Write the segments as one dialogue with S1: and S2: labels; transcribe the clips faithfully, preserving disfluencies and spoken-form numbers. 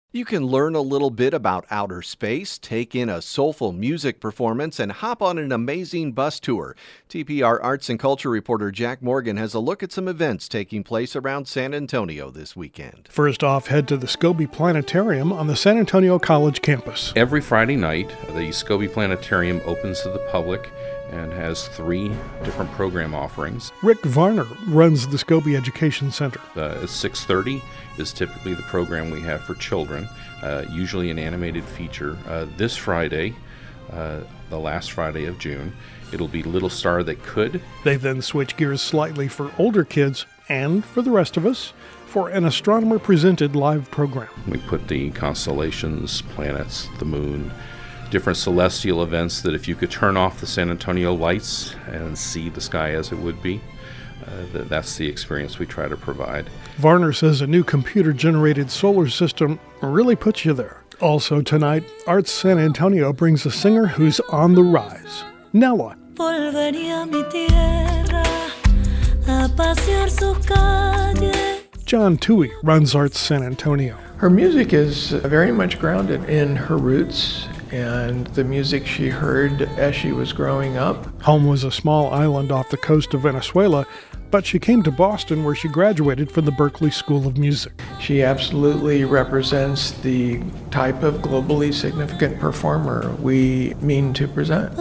S1: You can learn a little bit about outer space, take in a soulful music performance, and hop on an amazing bus tour. T P R Arts and Culture reporter Jack Morgan has a look at some events taking place around San Antonio this weekend.
S2: First off, head to the Scobie Planetarium on the San Antonio College campus.
S3: Every Friday night, the Scobie Planetarium opens to the public and has three different program offerings.
S2: Rick Varner runs the Scobie Education Center.
S3: Uh, six thirty is typically the program we have for children, uh, usually an animated feature. Uh, this Friday, uh, the last Friday of June, it'll be Little Star That Could.
S2: They then switch gears slightly for older kids and for the rest of us for an astronomer-presented live program.
S3: We put the constellations, planets, the moon, different celestial events that if you could turn off the San Antonio lights and see the sky as it would be, uh, th- that's the experience we try to provide.
S2: Varner says a new computer-generated solar system really puts you there. Also tonight, Arts San Antonio brings a singer who's on the rise, Nella. John Toohey runs Arts San Antonio.
S4: Her music is very much grounded in her roots and the music she heard as she was growing up.
S2: Home was a small island off the coast of Venezuela, but she came to Boston where she graduated from the Berklee School of Music.
S4: She absolutely represents the type of globally significant performer we mean to present.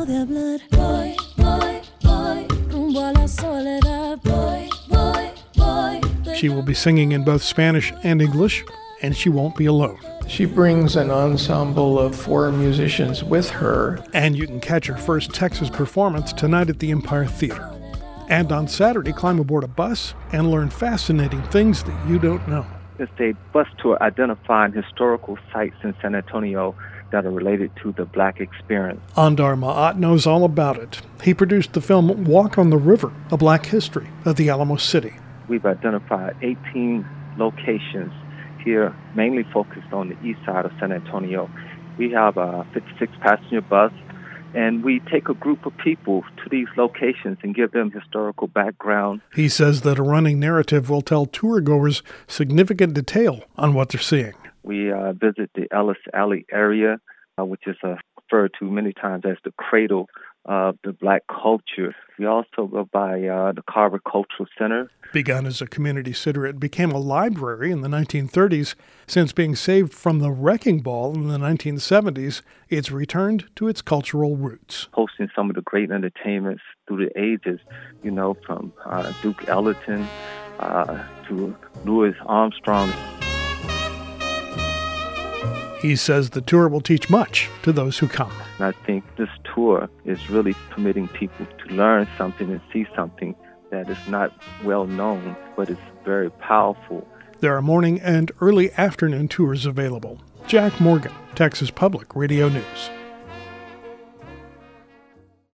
S2: She will be singing in both Spanish and English, and she won't be alone.
S4: She brings an ensemble of four musicians with her.
S2: And you can catch her first Texas performance tonight at the Empire Theater. And on Saturday, climb aboard a bus and learn fascinating things that you don't know.
S5: It's a bus tour identifying historical sites in San Antonio that are related to the Black experience.
S2: Andar Ma'at knows all about it. He produced the film Walk on the River, A Black History of the Alamo City.
S5: We've identified eighteen locations here, mainly focused on the east side of San Antonio. We have a fifty-six passenger bus, and we take a group of people to these locations and give them historical background.
S2: He says that a running narrative will tell tourgoers significant detail on what they're seeing.
S5: We uh, visit the Ellis Alley area, uh, which is uh, referred to many times as the cradle of the Black culture. We also go by uh, the Carver Cultural Center.
S2: Begun as a community center, it became a library in the nineteen thirties. Since being saved from the wrecking ball in the nineteen seventies, it's returned to its cultural roots.
S5: Hosting some of the great entertainments through the ages, you know, from uh, Duke Ellington uh, to Louis Armstrong.
S2: He says the tour will teach much to those who come.
S5: And I think this tour is really permitting people to learn something and see something that is not well known, but it's very powerful.
S2: There are morning and early afternoon tours available. Jack Morgan, Texas Public Radio News.